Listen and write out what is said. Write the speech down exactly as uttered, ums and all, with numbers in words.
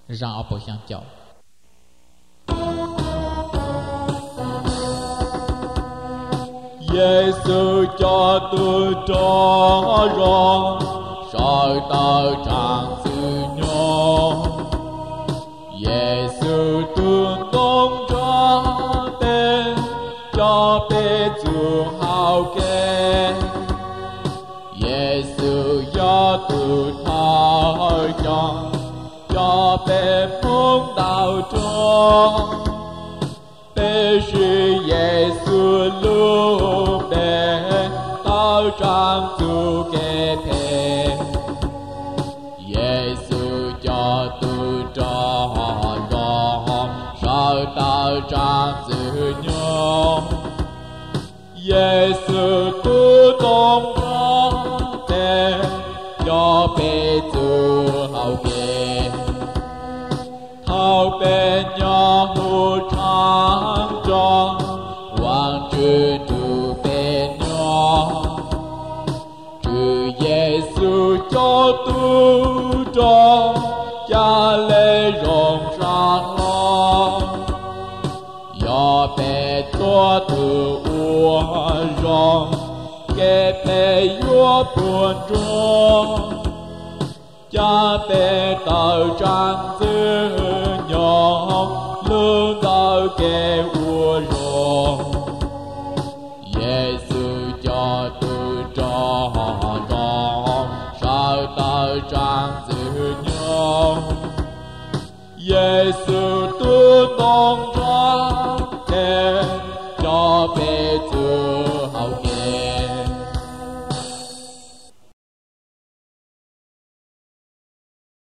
让阿婆相交。 Giêsu cho tôi rõ rõ soi tao tràn sự nhỏ. Giêsu tương tôn cho tên cho bé chúa hào kê. Giêsu cho tôi thao chọn cho bé phong đạo cho. Bé sư Giêsu lúc bé tao trang tu kê phê. Giêsu cho tôi trò gom sao tao trang sự nhỏ. Giêsu tu tôn cho bé cho bé tu hậu kê. Thao bé nhỏ hữu trang cho hoàng trừ tu bé nhỏ. Trừ Giêsu cho tu cho cha lễ rộng ràng lo. Do bé tua tu uổng rộng kê bé yếu buồn rộng. Cha bé tạo trang dư nhỏ lương tạo kê ua rộng. Giêsu cho tôi cho gom sao tạo trang dư nhỏ. Giêsu